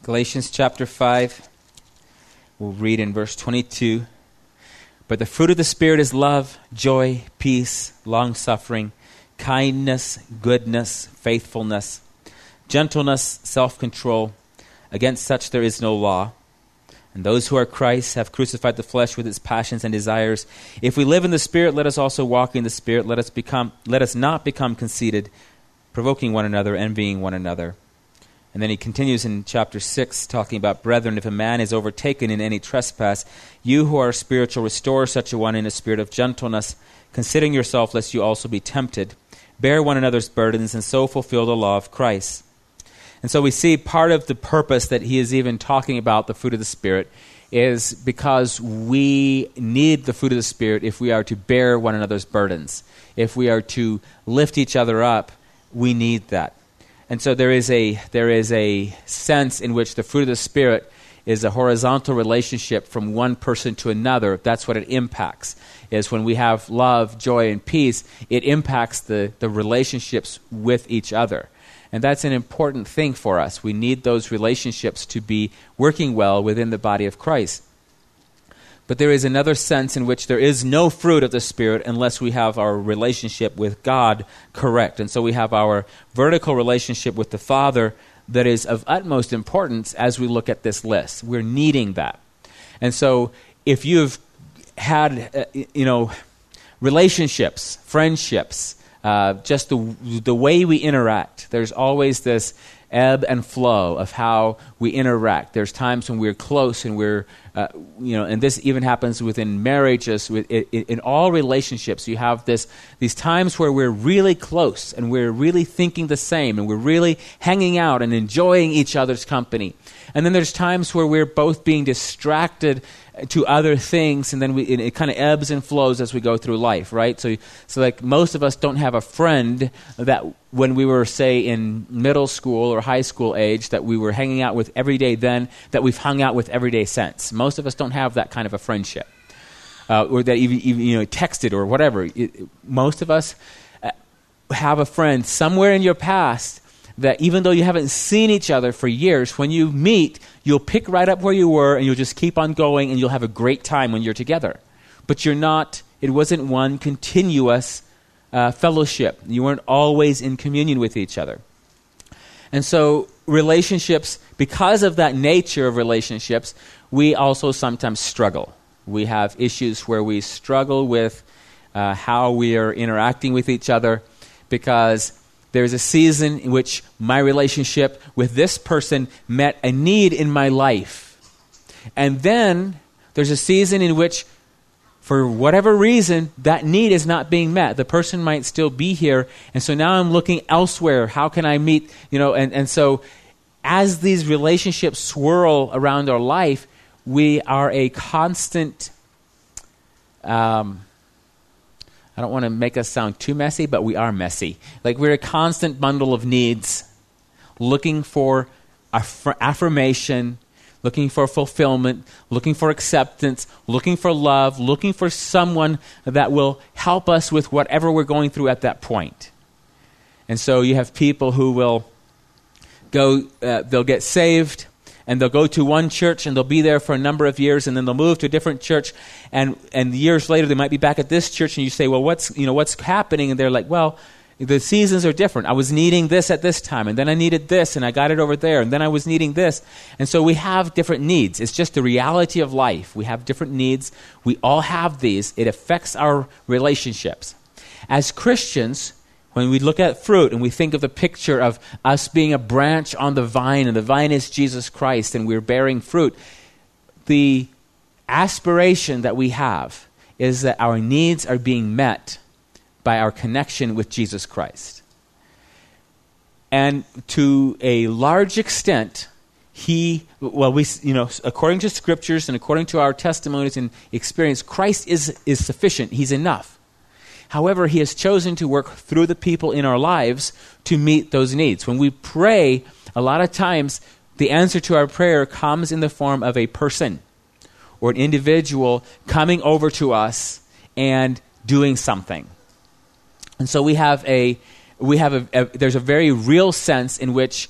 Galatians chapter 5, we'll read in verse 22. But the fruit of the Spirit is love, joy, peace, long-suffering, kindness, goodness, faithfulness, gentleness, self-control. Against such there is no law. And those who are Christ have crucified the flesh with its passions and desires. If we live in the Spirit, let us also walk in the Spirit. Let us not become conceited, provoking one another, envying one another. And then he continues in chapter 6, talking about, brethren, if a man is overtaken in any trespass, you who are spiritual, restore such a one in a spirit of gentleness, considering yourself, lest you also be tempted. Bear one another's burdens, and so fulfill the law of Christ. And so we see part of the purpose that he is even talking about the fruit of the Spirit is because we need the fruit of the Spirit if we are to bear one another's burdens. If we are to lift each other up, we need that. And so there is a sense in which the fruit of the Spirit is a horizontal relationship from one person to another. That's what it impacts, is when we have love, joy, and peace, it impacts the relationships with each other. And that's an important thing for us. We need those relationships to be working well within the body of Christ. But there is another sense in which there is no fruit of the Spirit unless we have our relationship with God correct. And so we have our vertical relationship with the Father that is of utmost importance as we look at this list. We're needing that. And so if you've had, relationships, friendships, just the way we interact, there's always this ebb and flow of how we interact. There's times when we're close and we're, and this even happens within marriages, in all relationships. You have these times where we're really close and we're really thinking the same and we're really hanging out and enjoying each other's company. And then there's times where we're both being distracted to other things, and then it kind of ebbs and flows as we go through life, right? So like most of us don't have a friend that when we were, say, in middle school or high school age that we were hanging out with every day then that we've hung out with every day since. Most of us don't have that kind of a friendship, or that even texted or whatever. Most of us have a friend somewhere in your past that even though you haven't seen each other for years, when you meet, you'll pick right up where you were and you'll just keep on going and you'll have a great time when you're together. But it wasn't one continuous fellowship. You weren't always in communion with each other. And so relationships, because of that nature of relationships, we also sometimes struggle. We have issues where we struggle with how we are interacting with each other because there's a season in which my relationship with this person met a need in my life. And then there's a season in which, for whatever reason, that need is not being met. The person might still be here, and so now I'm looking elsewhere. How can I meet, and so as these relationships swirl around our life, we are a constant, I don't want to make us sound too messy, but we are messy. Like we're a constant bundle of needs, looking for affirmation, looking for fulfillment, looking for acceptance, looking for love, looking for someone that will help us with whatever we're going through at that point. And so you have people who will go, they'll get saved, and they'll go to one church and they'll be there for a number of years, and then they'll move to a different church, and years later they might be back at this church, and you say, well, what's happening? And they're like, well, the seasons are different. I was needing this at this time, and then I needed this, and I got it over there, and then I was needing this. And so we have different needs. It's just the reality of life. We have different needs. We all have these. It affects our relationships. As Christians, when we look at fruit and we think of the picture of us being a branch on the vine, and the vine is Jesus Christ, and we're bearing fruit, the aspiration that we have is that our needs are being met by our connection with Jesus Christ. And to a large extent, according to scriptures and according to our testimonies and experience, Christ is sufficient. He's enough. However, he has chosen to work through the people in our lives to meet those needs. When we pray, a lot of times the answer to our prayer comes in the form of a person or an individual coming over to us and doing something. And so there's a very real sense in which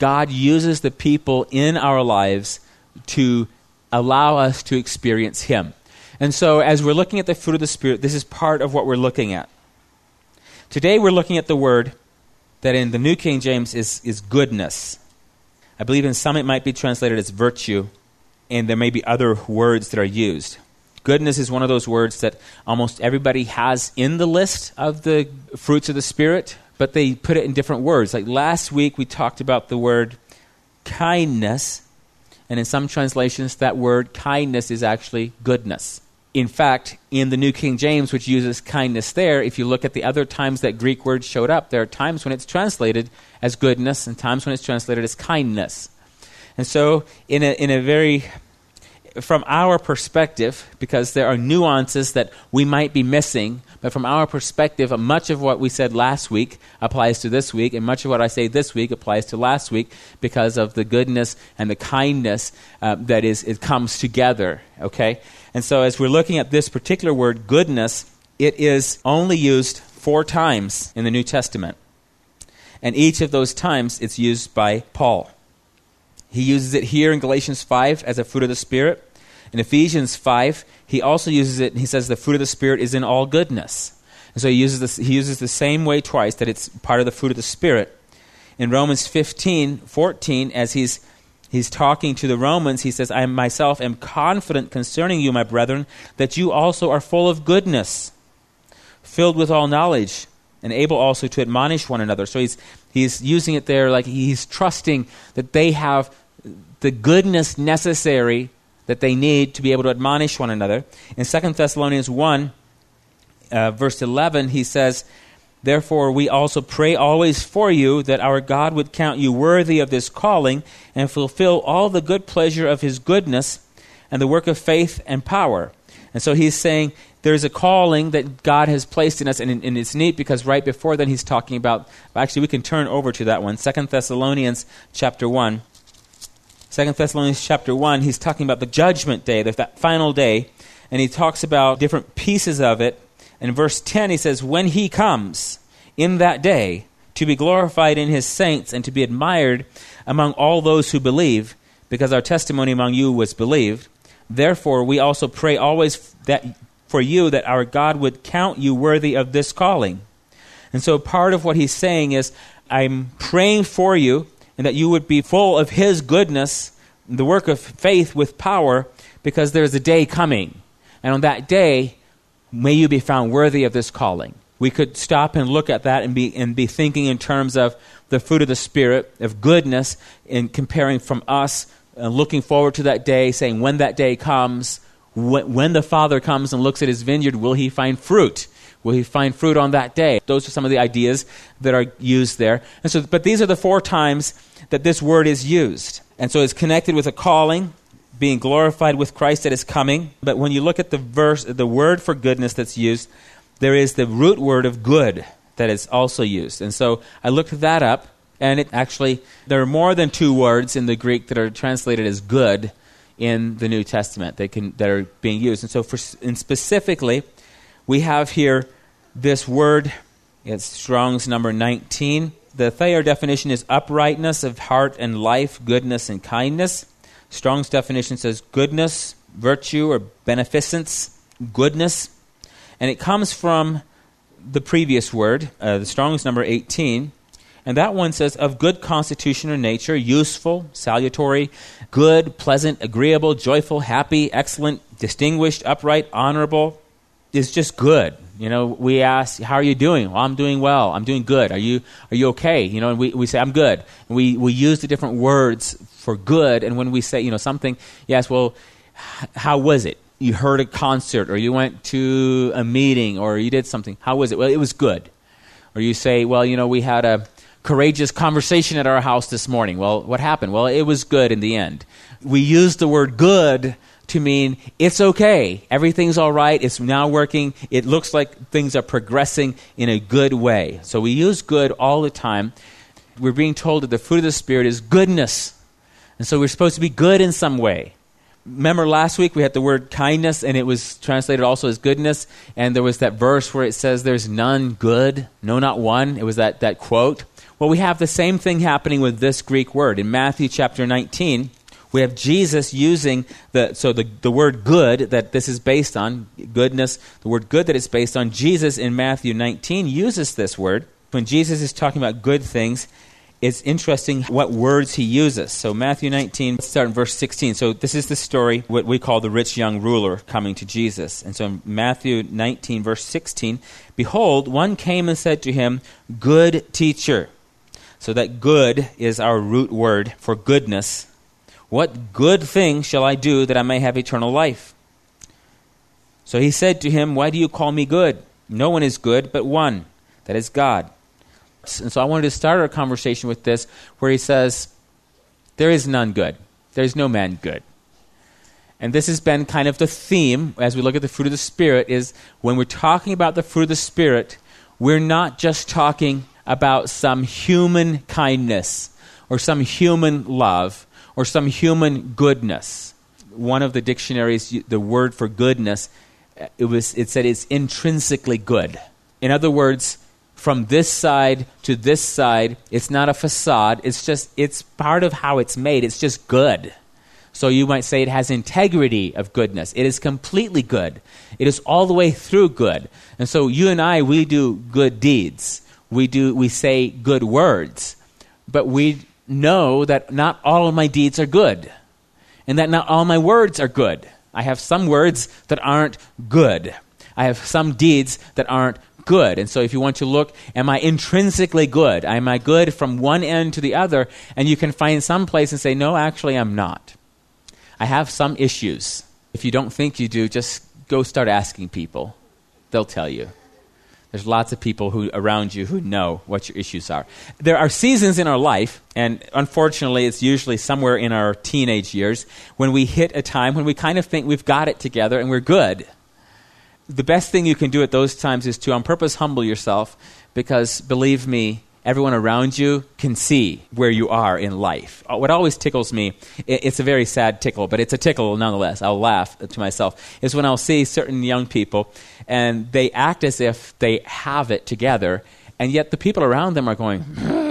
God uses the people in our lives to allow us to experience Him. And so as we're looking at the fruit of the Spirit, this is part of what we're looking at. Today we're looking at the word that in the New King James is goodness. I believe in some it might be translated as virtue, and there may be other words that are used. Goodness is one of those words that almost everybody has in the list of the fruits of the Spirit, but they put it in different words. Like last week we talked about the word kindness, and in some translations that word kindness is actually goodness. In fact, in the New King James, which uses kindness there, if you look at the other times that Greek word showed up, there are times when it's translated as goodness and times when it's translated as kindness. And so in a very, from our perspective, because there are nuances that we might be missing, but from our perspective, much of what we said last week applies to this week, and much of what I say this week applies to last week because of the goodness and the kindness that it comes together, okay? And so as we're looking at this particular word, goodness, it is only used 4 times in the New Testament. And each of those times it's used by Paul. He uses it here in Galatians 5 as a fruit of the Spirit. In Ephesians 5, he also uses it, and he says the fruit of the Spirit is in all goodness. And so he uses the same way twice, that it's part of the fruit of the Spirit. In Romans 15:14, as he's talking to the Romans, he says, I myself am confident concerning you, my brethren, that you also are full of goodness, filled with all knowledge, and able also to admonish one another. So he's using it there like he's trusting that they have the goodness necessary that they need to be able to admonish one another. In 2 Thessalonians 1, verse 11, he says, therefore we also pray always for you that our God would count you worthy of this calling and fulfill all the good pleasure of his goodness and the work of faith and power. And so he's saying there's a calling that God has placed in us, and it's neat because right before then he's talking about, actually we can turn over to that one, 2 Thessalonians chapter 1. 2 Thessalonians chapter 1, he's talking about the judgment day, that final day, and he talks about different pieces of it. In verse 10, he says, when he comes in that day to be glorified in his saints and to be admired among all those who believe, because our testimony among you was believed, therefore we also pray always that for you that our God would count you worthy of this calling. And so part of what he's saying is, I'm praying for you, and that you would be full of his goodness, the work of faith with power, because there's a day coming. And on that day, may you be found worthy of this calling. We could stop and look at that and be thinking in terms of the fruit of the Spirit, of goodness, and comparing from us, looking forward to that day, saying when that day comes, when the Father comes and looks at his vineyard, will he find fruit? Will he find fruit on that day? Those are some of the ideas that are used there. And so, but these are the 4 times that this word is used. And so it's connected with a calling, being glorified with Christ that is coming. But when you look at the word for goodness that's used, there is the root word of good that is also used. And so I looked that up, and there are more than 2 words in the Greek that are translated as good in the New Testament that are being used. And so specifically, we have here this word, it's Strong's number 19. The Thayer definition is uprightness of heart and life, goodness and kindness. Strong's definition says goodness, virtue, or beneficence, goodness. And it comes from the previous word, the Strong's number 18. And that one says, of good constitution or nature, useful, salutary, good, pleasant, agreeable, joyful, happy, excellent, distinguished, upright, honorable. Is just good. You know, we ask, how are you doing? Well, I'm doing well. I'm doing good. Are you okay? You know, and we say, I'm good. And we use the different words for good. And when we say, something, yes, well, how was it? You heard a concert, or you went to a meeting, or you did something. How was it? Well, it was good. Or you say, well, we had a courageous conversation at our house this morning. Well, what happened? Well, it was good in the end. We use the word good to mean it's okay. Everything's all right. It's now working. It looks like things are progressing in a good way. So we use good all the time. We're being told that the fruit of the Spirit is goodness. And so we're supposed to be good in some way. Remember last week we had the word kindness, and it was translated also as goodness. And there was that verse where it says there's none good, no, not one. It was that quote. Well, we have the same thing happening with this Greek word. In Matthew chapter 19, we have Jesus using the word good that this is based on, goodness, the word good that it's based on. Jesus in Matthew 19 uses this word. When Jesus is talking about good things, it's interesting what words he uses. So Matthew 19, let's start in verse 16. So this is the story, what we call the rich young ruler coming to Jesus. And so in Matthew 19, verse 16, behold, one came and said to him, good teacher. So that good is our root word for goodness. What good thing shall I do that I may have eternal life? So he said to him, why do you call me good? No one is good but one, that is God. And so I wanted to start our conversation with this, where he says, there is none good. There is no man good. And this has been kind of the theme as we look at the fruit of the Spirit, is when we're talking about the fruit of the Spirit, we're not just talking about some human kindness or some human love or some human goodness. One of the dictionaries, the word for goodness, it said it's intrinsically good. In other words, from this side to this side, it's not a facade. It's part of how it's made. It's just good. So you might say it has integrity of goodness. It is completely good. It is all the way through good. And so you and I, we do good deeds. We say good words. But we know that not all of my deeds are good. And that not all my words are good. I have some words that aren't good. I have some deeds that aren't good. And so if you want to look, am I intrinsically good? Am I good from one end to the other? And you can find some place and say, no, actually I'm not. I have some issues. If you don't think you do, just go start asking people. They'll tell you. There's lots of people around you who know what your issues are. There are seasons in our life, and unfortunately it's usually somewhere in our teenage years, when we hit a time when we kind of think we've got it together and we're good. The best thing you can do at those times is to on purpose humble yourself, because believe me, everyone around you can see where you are in life. What always tickles me, it's a very sad tickle, but it's a tickle nonetheless. I'll laugh to myself, is when I'll see certain young people and they act as if they have it together, and yet the people around them are going,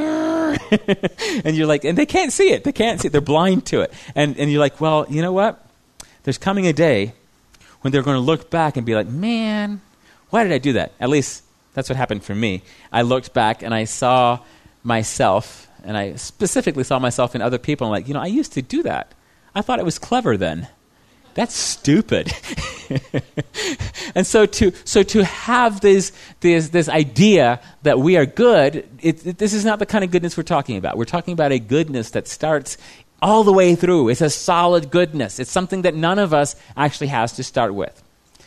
and you're like, and they can't see it. They can't see it. They're blind to it. And you're like, well, you know what? There's coming a day when they're going to look back and be like, man, why did I do that? At least that's what happened for me. I looked back and I saw myself, and I specifically saw myself in other people. I'm like, I used to do that. I thought it was clever then. That's stupid. And so to have this idea that we are good, this is not the kind of goodness we're talking about. We're talking about a goodness that starts all the way through. It's a solid goodness. It's something that none of us actually has to start with.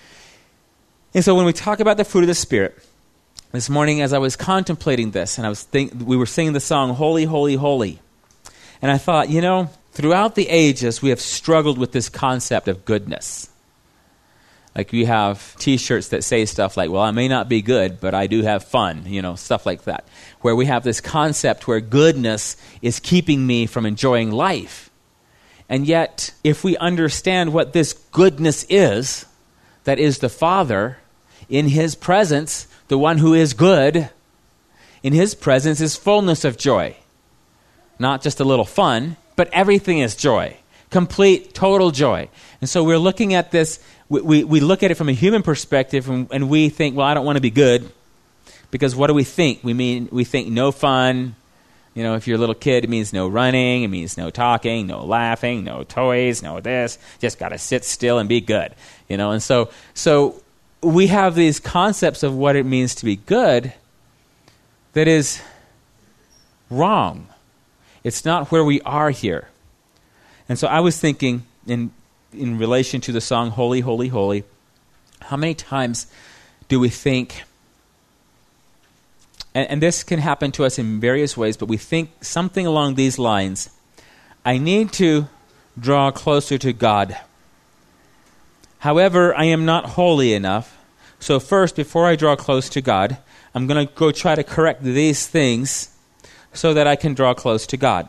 And so when we talk about the fruit of the Spirit, this morning as I was contemplating this, and we were singing the song, Holy, Holy, Holy. And I thought, throughout the ages, we have struggled with this concept of goodness. Like we have T-shirts that say stuff like, well, I may not be good, but I do have fun, stuff like that. Where we have this concept where goodness is keeping me from enjoying life. And yet, if we understand what this goodness is, that is the Father, in His presence, the one who is good, in His presence is fullness of joy. Not just a little fun, but everything is joy. Complete, total joy. And so we're looking at this, we look at it from a human perspective, and we think, well, I don't want to be good. Because what do we think? We think no fun. If you're a little kid, it means no running, it means no talking, no laughing, no toys, no this. Just got to sit still and be good. And so we have these concepts of what it means to be good that is wrong. It's not where we are here. And so I was thinking in relation to the song Holy, Holy, Holy, how many times do we think, and this can happen to us in various ways, but we think something along these lines, I need to draw closer to God. However, I am not holy enough. So first, before I draw close to God, I'm going to go try to correct these things so that I can draw close to God.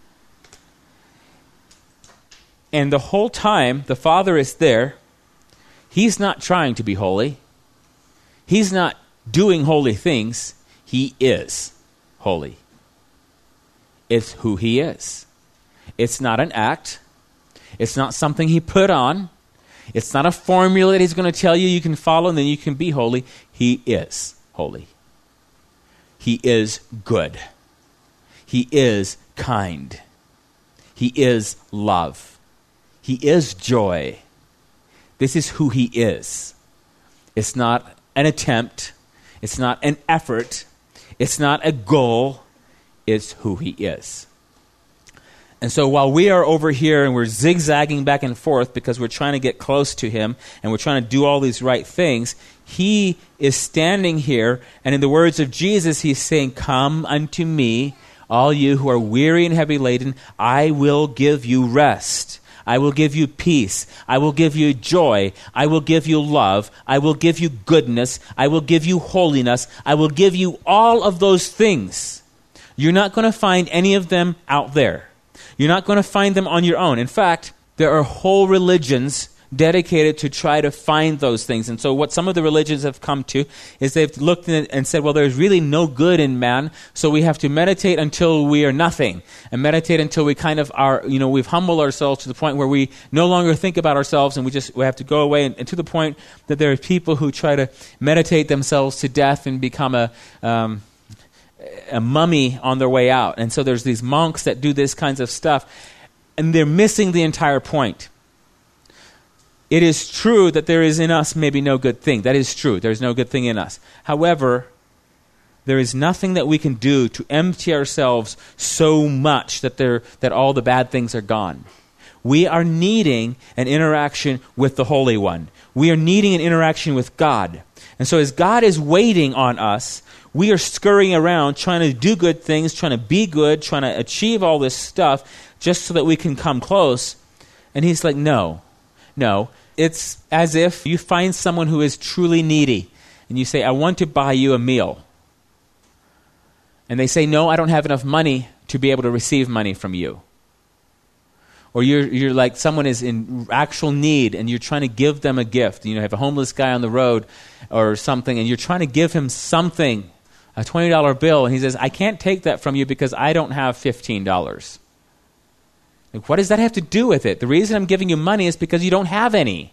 And the whole time, the Father is there. He's not trying to be holy. He's not doing holy things. He is holy. It's who he is. It's not an act. It's not something he put on. It's not a formula that he's going to tell you you can follow and then you can be holy. He is holy. He is good. He is kind. He is love. He is joy. This is who he is. It's not an attempt. It's not an effort. It's not a goal. It's who he is. And so while we are over here and we're zigzagging back and forth because we're trying to get close to him and we're trying to do all these right things, he is standing here, and in the words of Jesus, he's saying, "Come unto me, all you who are weary and heavy laden, I will give you rest. I will give you peace. I will give you joy. I will give you love. I will give you goodness. I will give you holiness. I will give you all of those things." You're not going to find any of them out there. You're not going to find them on your own. In fact, there are whole religions dedicated to try to find those things. And so what some of the religions have come to is they've looked at it and said, well, there's really no good in man, so we have to meditate until we are nothing, and meditate until we kind of are, we've humbled ourselves to the point where we no longer think about ourselves, and we have to go away, and to the point that there are people who try to meditate themselves to death and become a mummy on their way out. And so there's these monks that do this kinds of stuff, and they're missing the entire point. It is true that there is in us maybe no good thing. That is true. There's no good thing in us. However, there is nothing that we can do to empty ourselves so much that all the bad things are gone. We are needing an interaction with the Holy One. We are needing an interaction with God. And so as God is waiting on us, we are scurrying around trying to do good things, trying to be good, trying to achieve all this stuff just so that we can come close. And he's like, no. It's as if you find someone who is truly needy and you say, I want to buy you a meal. And they say, no, I don't have enough money to be able to receive money from you. Or you're like someone is in actual need and you're trying to give them a gift. You have a homeless guy on the road or something and you're trying to give him something, a $20 bill, and he says, I can't take that from you because I don't have $15. Like, what does that have to do with it? The reason I'm giving you money is because you don't have any.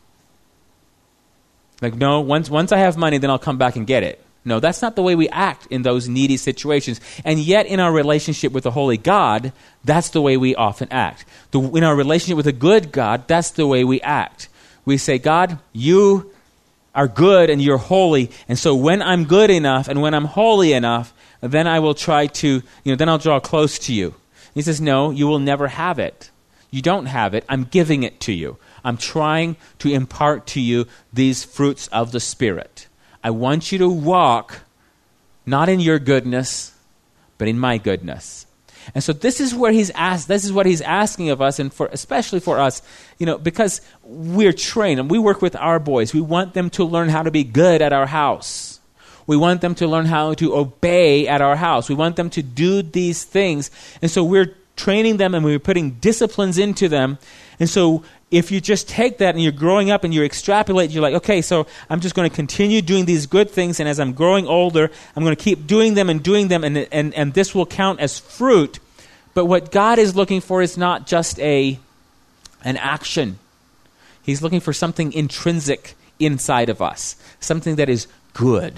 Like, no, once I have money, then I'll come back and get it. No, that's not the way we act in those needy situations. And yet in our relationship with the Holy God, that's the way we often act. In our relationship with a good God, that's the way we act. We say, God, you are good and you're holy, and so when I'm good enough and when I'm holy enough, then I will try to, then I'll draw close to you. He says, no, you will never have it. You don't have it. I'm giving it to you. I'm trying to impart to you these fruits of the Spirit. I want you to walk not in your goodness, but in my goodness. And so this is where he's asked. This is what he's asking of us, and especially for us, because we're trained and we work with our boys. We want them to learn how to be good at our house. We want them to learn how to obey at our house. We want them to do these things. And so we're training them and we're putting disciplines into them. And so if you just take that and you're growing up and you extrapolate, you're like, okay, so I'm just going to continue doing these good things. And as I'm growing older, I'm going to keep doing them. And this will count as fruit. But what God is looking for is not just an action. He's looking for something intrinsic inside of us, something that is good.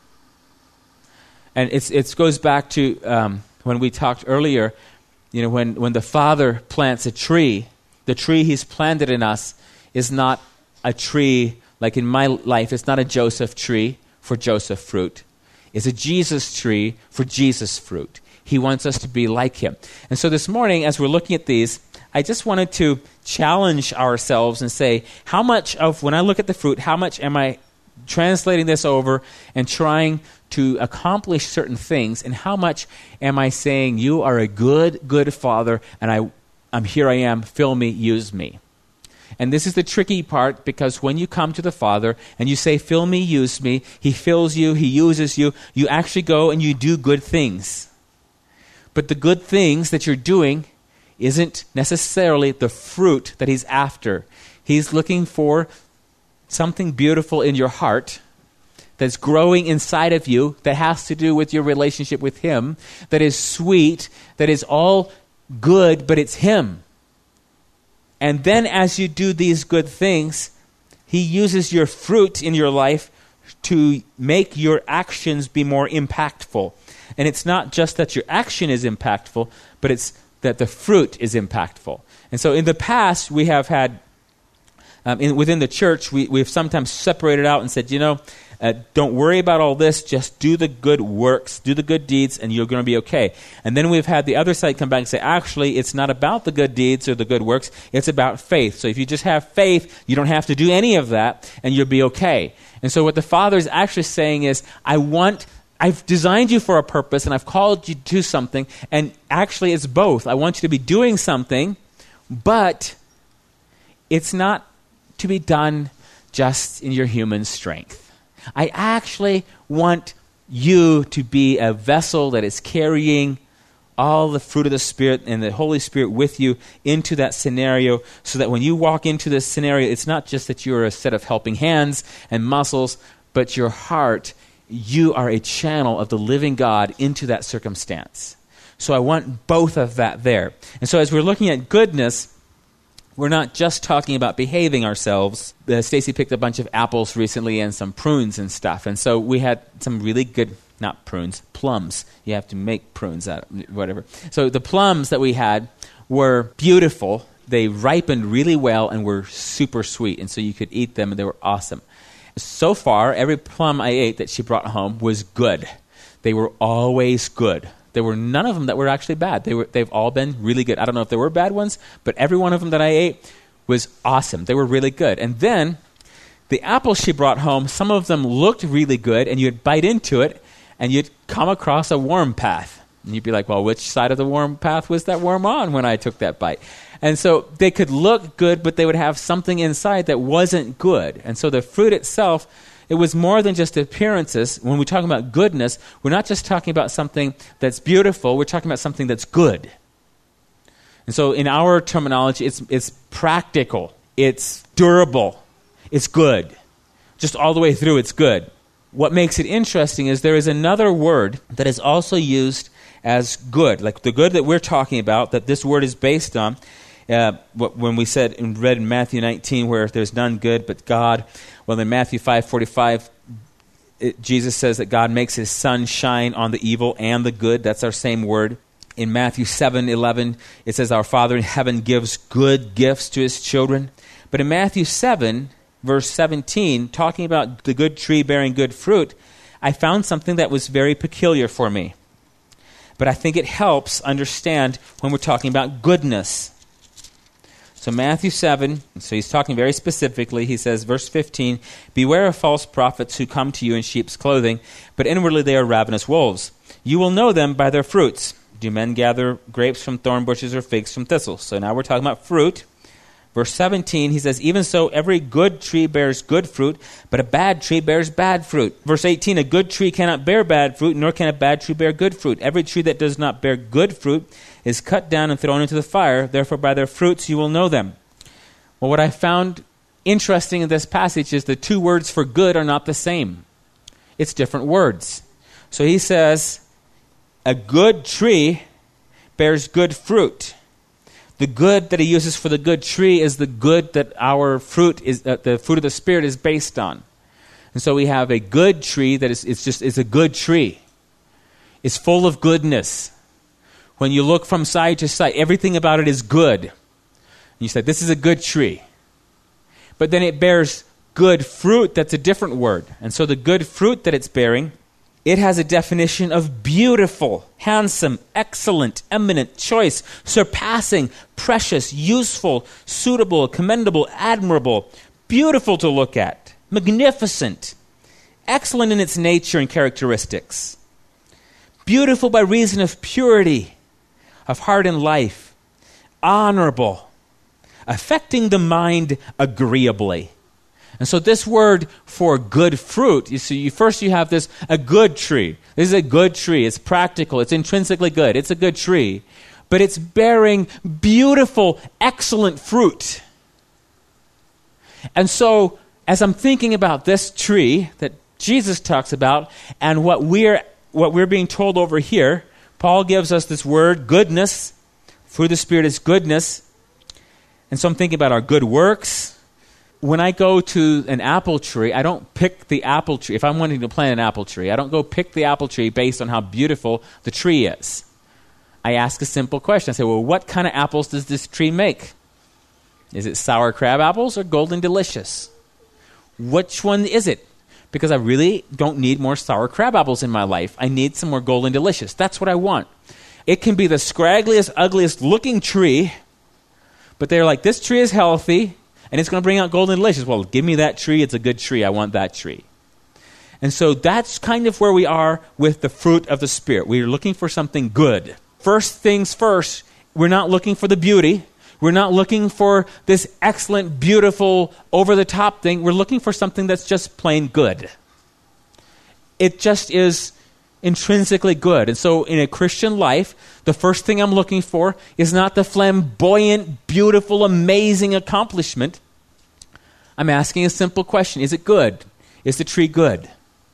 And it goes back to when we talked earlier, when the Father plants a tree, the tree he's planted in us is not a tree, like in my life, it's not a Joseph tree for Joseph fruit. It's a Jesus tree for Jesus fruit. He wants us to be like him. And so this morning, as we're looking at these, I just wanted to challenge ourselves and say, how much of, when I look at the fruit, how much am I translating this over and trying to accomplish certain things, and how much am I saying, you are a good Father, and I'm here I am, fill me, use me. And this is the tricky part, because when you come to the Father and you say, fill me, use me, he fills you, he uses you, you actually go and you do good things. But the good things that you're doing isn't necessarily the fruit that he's after. He's looking for something beautiful in your heart that's growing inside of you that has to do with your relationship with him, that is sweet, that is all good, but it's him. And then as you do these good things, he uses your fruit in your life to make your actions be more impactful. And it's not just that your action is impactful, but it's that the fruit is impactful. And so in the past, we have had, within the church, we've sometimes separated out and said, don't worry about all this, just do the good works, do the good deeds, and you're going to be okay. And then we've had the other side come back and say, actually, it's not about the good deeds or the good works, it's about faith. So if you just have faith, you don't have to do any of that, and you'll be okay. And so what the Father is actually saying is, I've designed you for a purpose, and I've called you to do something, and actually it's both. I want you to be doing something, but it's not to be done just in your human strength. I actually want you to be a vessel that is carrying all the fruit of the Spirit and the Holy Spirit with you into that scenario, so that when you walk into this scenario, it's not just that you're a set of helping hands and muscles, but your heart, you are a channel of the living God into that circumstance. So I want both of that there. And so as we're looking at goodness, we're not just talking about behaving ourselves. Stacy picked a bunch of apples recently and some prunes and stuff. And so we had some really good, not prunes, plums. You have to make prunes out of whatever. So the plums that we had were beautiful. They ripened really well and were super sweet. And so you could eat them and they were awesome. So far, every plum I ate that she brought home was good. They were always good. There were none of them that were actually bad. They've all been really good. I don't know if there were bad ones, but every one of them that I ate was awesome. They were really good. And then the apples she brought home, some of them looked really good, and you'd bite into it, and you'd come across a worm path. And you'd be like, well, which side of the worm path was that worm on when I took that bite? And so they could look good, but they would have something inside that wasn't good. And so the fruit itself, it was more than just appearances. When we talk about goodness, we're not just talking about something that's beautiful, we're talking about something that's good. And so in our terminology, it's practical, it's durable, it's good. Just all the way through, it's good. What makes it interesting is there is another word that is also used as good, like the good that we're talking about, that this word is based on. When we said and read in Matthew 19 where there's none good but God, well, in Matthew 5:45, Jesus says that God makes his sun shine on the evil and the good. That's our same word. In Matthew 7:11, it says our Father in heaven gives good gifts to his children. But in Matthew 7, verse 17, talking about the good tree bearing good fruit, I found something that was very peculiar for me. But I think it helps understand when we're talking about goodness. So Matthew 7, so he's talking very specifically. He says, verse 15, beware of false prophets who come to you in sheep's clothing, but inwardly they are ravenous wolves. You will know them by their fruits. Do men gather grapes from thorn bushes or figs from thistles? So now we're talking about fruit. Verse 17, he says, even so, every good tree bears good fruit, but a bad tree bears bad fruit. Verse 18, a good tree cannot bear bad fruit, nor can a bad tree bear good fruit. Every tree that does not bear good fruit is cut down and thrown into the fire. Therefore, by their fruits you will know them. Well, what I found interesting in this passage is the two words for good are not the same. It's different words. So he says, a good tree bears good fruit. The good that he uses for the good tree is the good that our fruit is, the fruit of the Spirit is based on. And so we have a good tree that is a good tree. It's full of goodness. When you look from side to side, everything about it is good. And you say, this is a good tree. But then it bears good fruit, that's a different word. And so the good fruit that it's bearing, it has a definition of beautiful, handsome, excellent, eminent, choice, surpassing, precious, useful, suitable, commendable, admirable, beautiful to look at, magnificent, excellent in its nature and characteristics, beautiful by reason of purity of heart and life, honorable, affecting the mind agreeably. And so this word for good fruit, you see, first you have this, a good tree. This is a good tree. It's practical. It's intrinsically good. It's a good tree. But it's bearing beautiful, excellent fruit. And so as I'm thinking about this tree that Jesus talks about and what we're being told over here. Paul gives us this word, goodness. Fruit of the Spirit is goodness. And so I'm thinking about our good works. When I go to an apple tree, I don't pick the apple tree. If I'm wanting to plant an apple tree, I don't go pick the apple tree based on how beautiful the tree is. I ask a simple question. I say, well, what kind of apples does this tree make? Is it sour crab apples or golden delicious? Which one is it? Because I really don't need more sour crab apples in my life. I need some more golden delicious. That's what I want. It can be the scraggliest, ugliest looking tree, but they're like, this tree is healthy, and it's going to bring out golden delicious. Well, give me that tree. It's a good tree. I want that tree. And so that's kind of where we are with the fruit of the Spirit. We're looking for something good. First things first, we're not looking for the beauty. We're not looking for this excellent, beautiful, over-the-top thing. We're looking for something that's just plain good. It just is intrinsically good. And so in a Christian life, the first thing I'm looking for is not the flamboyant, beautiful, amazing accomplishment. I'm asking a simple question. Is it good? Is the tree good?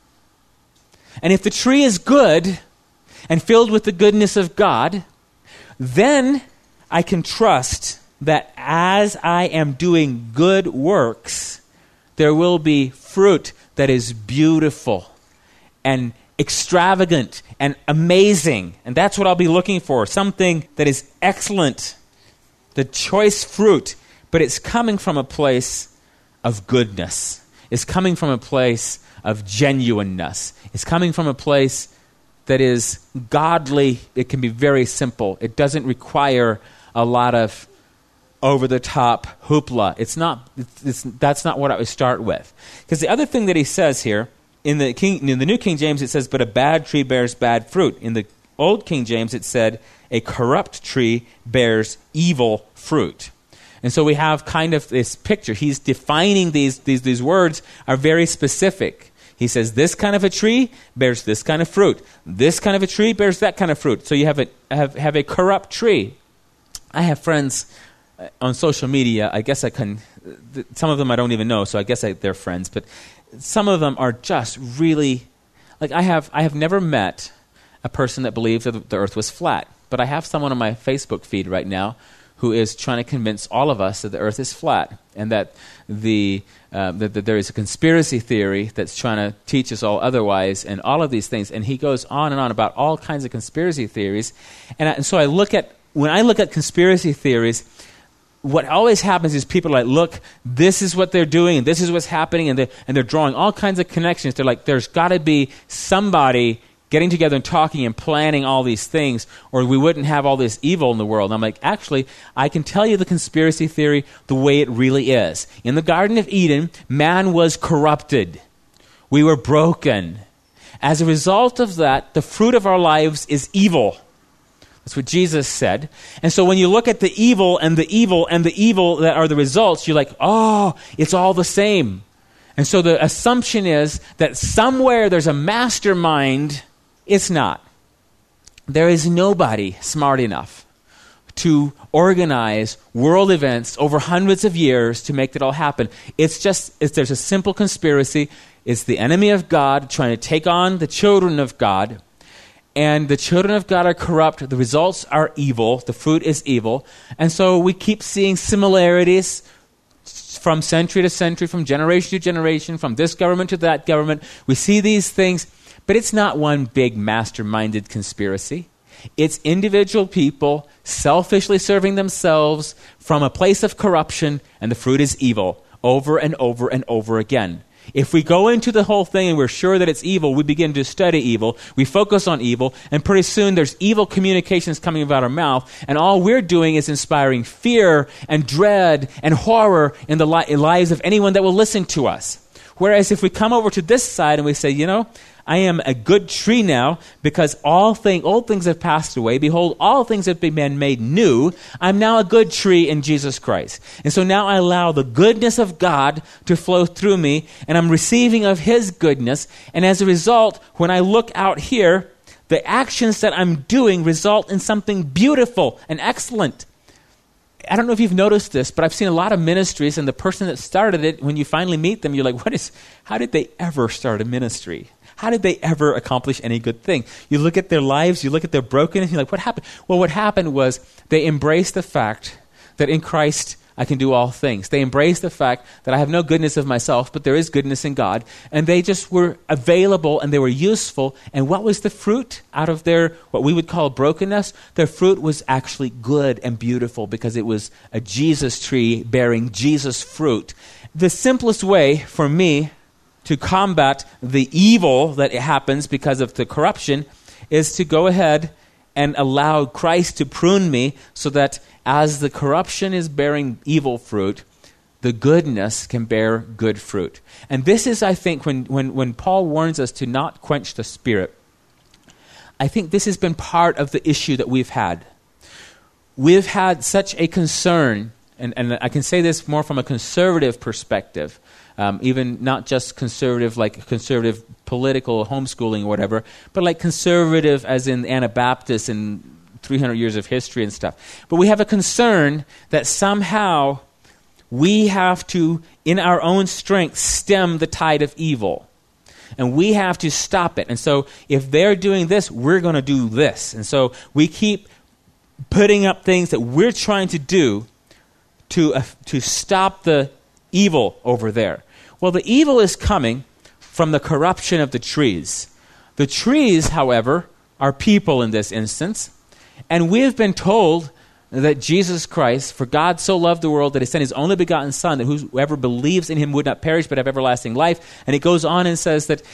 And if the tree is good and filled with the goodness of God, then I can trust that as I am doing good works, there will be fruit that is beautiful and extravagant and amazing. And that's what I'll be looking for, something that is excellent, the choice fruit, but it's coming from a place of goodness. It's coming from a place of genuineness. It's coming from a place that is godly. It can be very simple. It doesn't require a lot of over-the-top hoopla. That's not what I would start with. Because the other thing that he says here, in the New King James, it says, but a bad tree bears bad fruit. In the Old King James, it said, a corrupt tree bears evil fruit. And so we have kind of this picture. He's defining these words are very specific. He says, this kind of a tree bears this kind of fruit. This kind of a tree bears that kind of fruit. So you have a corrupt tree. I have friends on social media. I guess I can, some of them I don't even know, so I guess they're friends. But some of them are just really, like I have never met a person that believes that the earth was flat. But I have someone on my Facebook feed right now who is trying to convince all of us that the earth is flat and that that there is a conspiracy theory that's trying to teach us all otherwise and all of these things. And he goes on and on about all kinds of conspiracy theories. And so when I look at conspiracy theories, what always happens is people are like, look, this is what they're doing, and this is what's happening, and they're drawing all kinds of connections. They're like, there's got to be somebody getting together and talking and planning all these things, or we wouldn't have all this evil in the world. And I'm like, actually, I can tell you the conspiracy theory the way it really is. In the Garden of Eden, man was corrupted. We were broken. As a result of that, the fruit of our lives is evil. That's what Jesus said. And so when you look at the evil and the evil and the evil that are the results, you're like, oh, it's all the same. And so the assumption is that somewhere there's a mastermind. It's not. There is nobody smart enough to organize world events over hundreds of years to make that all happen. There's a simple conspiracy. It's the enemy of God trying to take on the children of God. And the children of God are corrupt. The results are evil. The fruit is evil. And so we keep seeing similarities from century to century, from generation to generation, from this government to that government. We see these things, but it's not one big masterminded conspiracy. It's individual people selfishly serving themselves from a place of corruption, and the fruit is evil over and over and over again. If we go into the whole thing and we're sure that it's evil, we begin to study evil, we focus on evil, and pretty soon there's evil communications coming out of our mouth, and all we're doing is inspiring fear and dread and horror in the lives of anyone that will listen to us. Whereas if we come over to this side and we say, I am a good tree now because old things have passed away. Behold, all things have been made new. I'm now a good tree in Jesus Christ. And so now I allow the goodness of God to flow through me, and I'm receiving of His goodness. And as a result, when I look out here, the actions that I'm doing result in something beautiful and excellent. I don't know if you've noticed this, but I've seen a lot of ministries, and the person that started it, when you finally meet them, you're like, how did they ever start a ministry? How did they ever accomplish any good thing? You look at their lives, you look at their brokenness, you're like, what happened? Well, what happened was they embraced the fact that in Christ I can do all things. They embraced the fact that I have no goodness of myself, but there is goodness in God. And they just were available and they were useful. And what was the fruit out of their, what we would call brokenness? Their fruit was actually good and beautiful because it was a Jesus tree bearing Jesus fruit. The simplest way for me to combat the evil that happens because of the corruption is to go ahead and allow Christ to prune me so that as the corruption is bearing evil fruit, the goodness can bear good fruit. And this is, I think, when Paul warns us to not quench the Spirit, I think this has been part of the issue that we've had. We've had such a concern, and I can say this more from a conservative perspective, even not just conservative like conservative political homeschooling or whatever, but like conservative as in Anabaptist and 300 years of history and stuff. But we have a concern that somehow we have to, in our own strength, stem the tide of evil. And we have to stop it. And so if they're doing this, we're going to do this. And so we keep putting up things that we're trying to do to stop the evil over there. Well, the evil is coming from the corruption of the trees. The trees, however, are people in this instance. And we have been told that Jesus Christ, for God so loved the world that he sent his only begotten Son, that whoever believes in him would not perish but have everlasting life. And it goes on and says that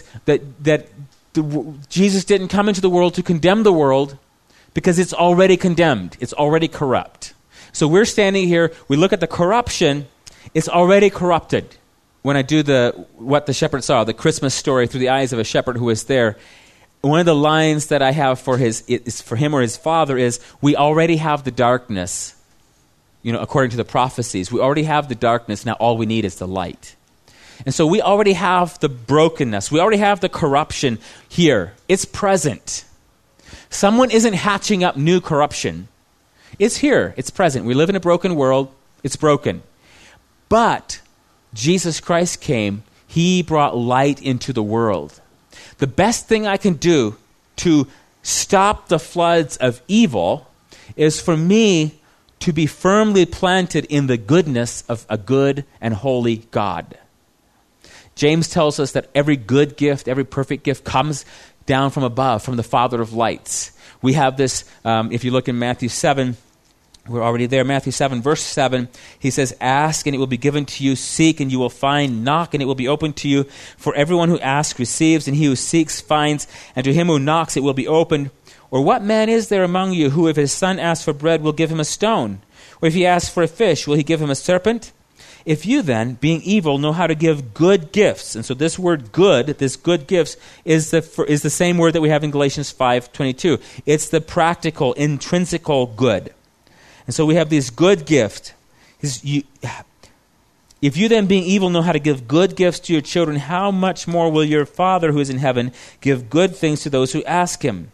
Jesus didn't come into the world to condemn the world because it's already condemned. It's already corrupt. So we're standing here, we look at the corruption, it's already corrupted. When I do what the shepherd saw, the Christmas story through the eyes of a shepherd who was there, one of the lines that I have for him or his father is, we already have the darkness, according to the prophecies. We already have the darkness, now all we need is the light. And so we already have the brokenness. We already have the corruption here. It's present. Someone isn't hatching up new corruption. It's here. It's present. We live in a broken world. It's broken. But Jesus Christ came. He brought light into the world. The best thing I can do to stop the floods of evil is for me to be firmly planted in the goodness of a good and holy God. James tells us that every good gift, every perfect gift comes down from above, from the Father of lights. We have this, if you look in Matthew 7, we're already there. Matthew 7, verse 7, he says, ask and it will be given to you. Seek and you will find. Knock and it will be opened to you. For everyone who asks receives, and he who seeks finds. And to him who knocks it will be opened. Or what man is there among you who, if his son asks for bread, will give him a stone? Or if he asks for a fish, will he give him a serpent? If you then, being evil, know how to give good gifts, and so this word good, this good gifts, is the same word that we have in Galatians 5:22. It's the practical, intrinsical good. And so we have this good gift. If you then, being evil, know how to give good gifts to your children, how much more will your Father who is in heaven give good things to those who ask him?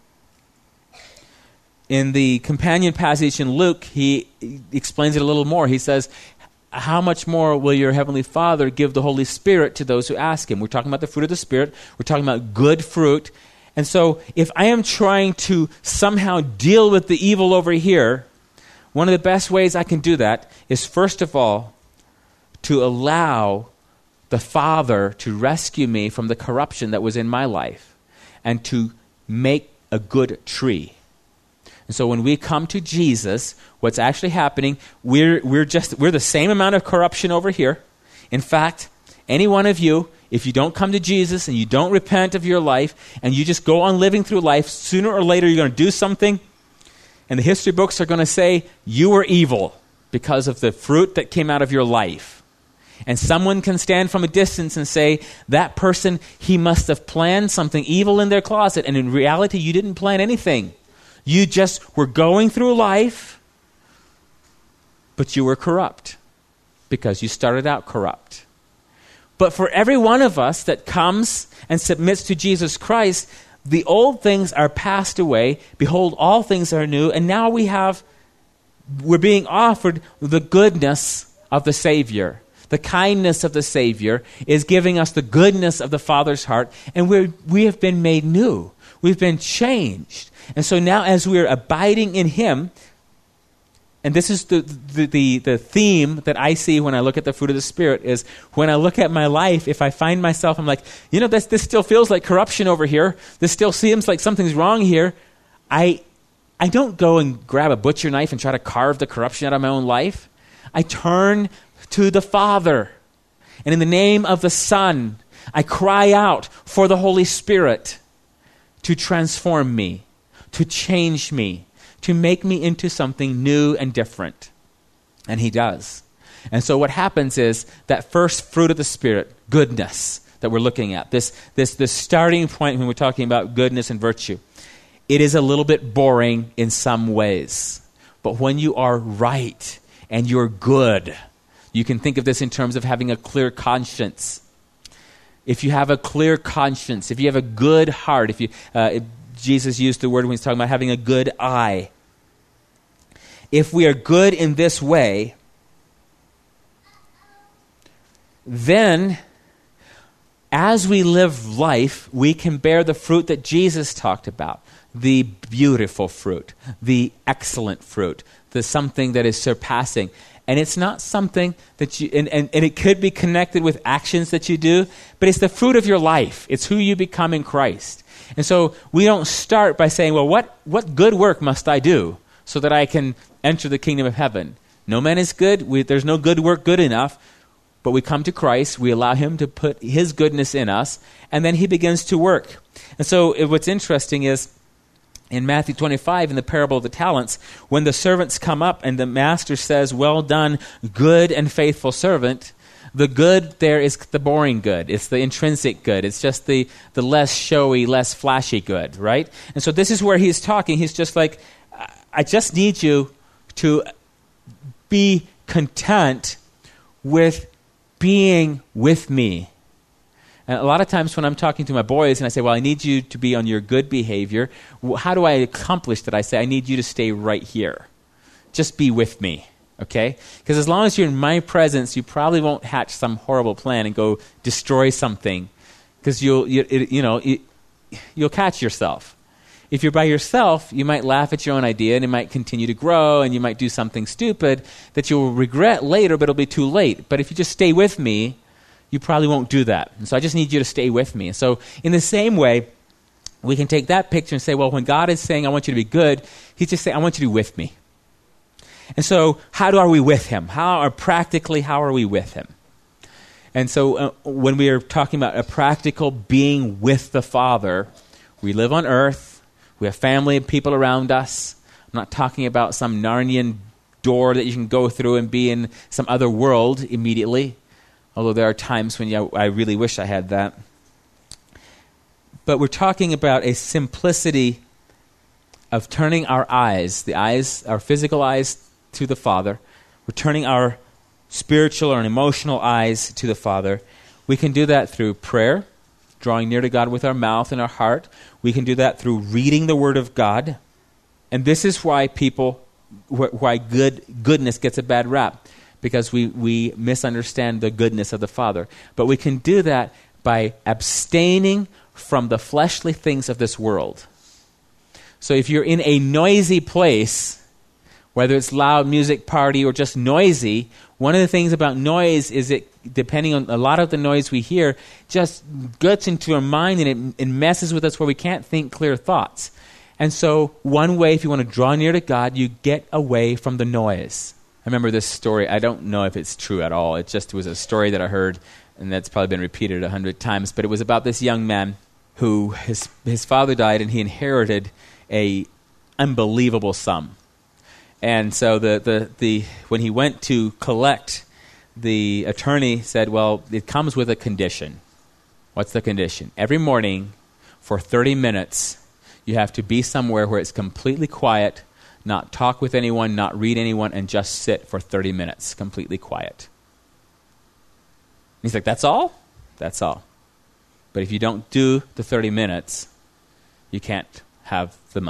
In the companion passage in Luke, he explains it a little more. He says, how much more will your heavenly Father give the Holy Spirit to those who ask him? We're talking about the fruit of the Spirit. We're talking about good fruit. And so if I am trying to somehow deal with the evil over here, one of the best ways I can do that is, first of all, to allow the Father to rescue me from the corruption that was in my life and to make a good tree. And so when we come to Jesus, what's actually happening, we're the same amount of corruption over here. In fact, any one of you, if you don't come to Jesus and you don't repent of your life and you just go on living through life, sooner or later you're going to do something, and the history books are going to say you were evil because of the fruit that came out of your life. And someone can stand from a distance and say, that person, he must have planned something evil in their closet. And in reality, you didn't plan anything. You just were going through life, but you were corrupt because you started out corrupt. But for every one of us that comes and submits to Jesus Christ, the old things are passed away. Behold, all things are new. And now we have we're being offered the goodness of the Savior. The kindness of the Savior is giving us the goodness of the Father's heart, and we have been made new. We've been changed. And so now as we're abiding in Him, and this is the theme that I see when I look at the fruit of the Spirit, is when I look at my life, if I find myself, I'm like, this still feels like corruption over here. This still seems like something's wrong here. I don't go and grab a butcher knife and try to carve the corruption out of my own life. I turn to the Father. And in the name of the Son, I cry out for the Holy Spirit to transform me, to change me, to make me into something new and different. And He does. And so what happens is that first fruit of the Spirit, goodness, that we're looking at, this starting point when we're talking about goodness and virtue, it is a little bit boring in some ways. But when you are right and you're good, you can think of this in terms of having a clear conscience. If you have a clear conscience, if you have a good heart, Jesus used the word when He's talking about having a good eye. If we are good in this way, then as we live life, we can bear the fruit that Jesus talked about. The beautiful fruit, the excellent fruit, the something that is surpassing. And it's not something that you, and it could be connected with actions that you do, but it's the fruit of your life. It's who you become in Christ. And so we don't start by saying, well, what good work must I do so that I can enter the kingdom of heaven? No man is good. There's no good work good enough. But we come to Christ, we allow Him to put His goodness in us, and then He begins to work. And so what's interesting is, in Matthew 25, in the parable of the talents, when the servants come up and the master says, well done, good and faithful servant, the good there is the boring good. It's the intrinsic good. It's just the less showy, less flashy good, right? And so this is where He's talking. He's just like, I just need you to be content with being with me. And a lot of times when I'm talking to my boys and I say, well, I need you to be on your good behavior, how do I accomplish that? I say, I need you to stay right here. Just be with me, okay? Because as long as you're in my presence, you probably won't hatch some horrible plan and go destroy something, because you'll catch yourself. If you're by yourself, you might laugh at your own idea and it might continue to grow, and you might do something stupid that you'll regret later, but it'll be too late. But if you just stay with me, you probably won't do that. And so I just need you to stay with me. And so in the same way, we can take that picture and say, well, when God is saying, I want you to be good, He's just saying, I want you to be with me. And so how are we with Him? How are we with Him? And so when we are talking about a practical being with the Father, we live on earth, we have family and people around us. I'm not talking about some Narnian door that you can go through and be in some other world immediately. Although there are times when I really wish I had that. But we're talking about a simplicity of turning our eyes, our physical eyes, to the Father. We're turning our spiritual or emotional eyes to the Father. We can do that through prayer, drawing near to God with our mouth and our heart. We can do that through reading the Word of God. And this is why goodness gets a bad rap. Because we misunderstand the goodness of the Father. But we can do that by abstaining from the fleshly things of this world. So if you're in a noisy place, whether it's loud music party or just noisy, one of the things about noise is depending on a lot of the noise we hear, just gets into our mind and it messes with us where we can't think clear thoughts. And so one way, if you want to draw near to God, you get away from the noise. I remember this story. I don't know if it's true at all. It was a story that I heard, and that's probably been repeated 100 times. But it was about this young man who his father died, and he inherited a unbelievable sum. And so when he went to collect, the attorney said, well, it comes with a condition. What's the condition? Every morning for 30 minutes, you have to be somewhere where it's completely quiet, not talk with anyone, not read anyone, and just sit for 30 minutes, completely quiet. And he's like, that's all? That's all. But if you don't do the 30 minutes, you can't have the money.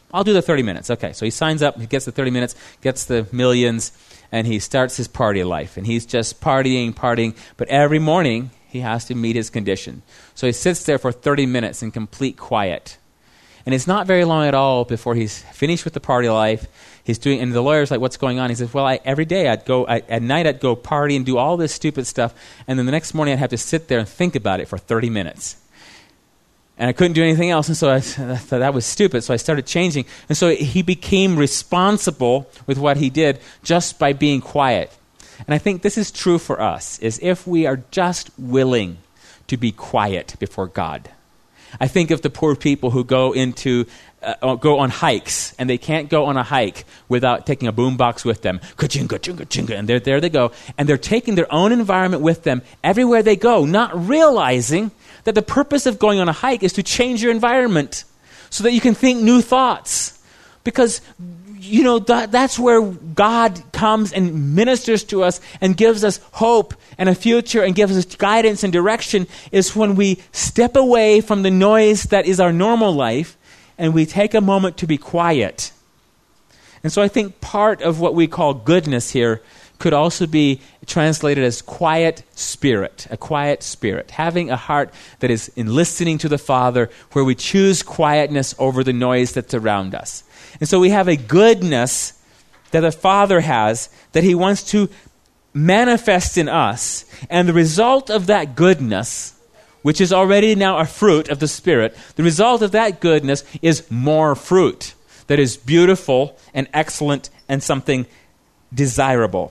I'll do the 30 minutes. Okay, so he signs up, he gets the 30 minutes, gets the millions, and he starts his party life. And he's just partying, but every morning he has to meet his condition. So he sits there for 30 minutes in complete quiet. And it's not very long at all before he's finished with the party life. And the lawyer's like, what's going on? He says, well, every day at night I'd go party and do all this stupid stuff, and then the next morning I'd have to sit there and think about it for 30 minutes. And I couldn't do anything else, and so I thought that was stupid, so I started changing. And so he became responsible with what he did just by being quiet. And I think this is true for us, is if we are just willing to be quiet before God. I think of the poor people who go on hikes, and they can't go on a hike without taking a boombox with them. Ka-ching, ka-ching, ka-ching, and there they go. And they're taking their own environment with them everywhere they go, not realizing that the purpose of going on a hike is to change your environment so that you can think new thoughts. Because, that's where God comes and ministers to us and gives us hope and a future and gives us guidance and direction, is when we step away from the noise that is our normal life and we take a moment to be quiet. And so I think part of what we call goodness here could also be translated as quiet spirit, a quiet spirit, having a heart that is in listening to the Father, where we choose quietness over the noise that's around us. And so we have a goodness that the Father has that he wants to manifest in us. And the result of that goodness, which is already now a fruit of the Spirit, the result of that goodness is more fruit that is beautiful and excellent and something desirable.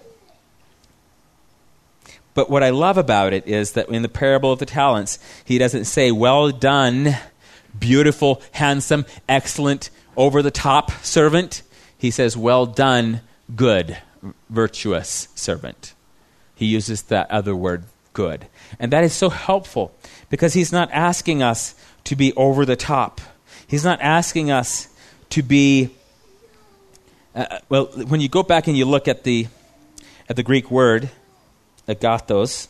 But what I love about it is that in the parable of the talents, he doesn't say, well done, beautiful, handsome, excellent, over-the-top servant. He says, well done, good, virtuous servant. He uses that other word, good. And that is so helpful because he's not asking us to be over the top. He's not asking us to be, when you go back and you look at the Greek word, agathos,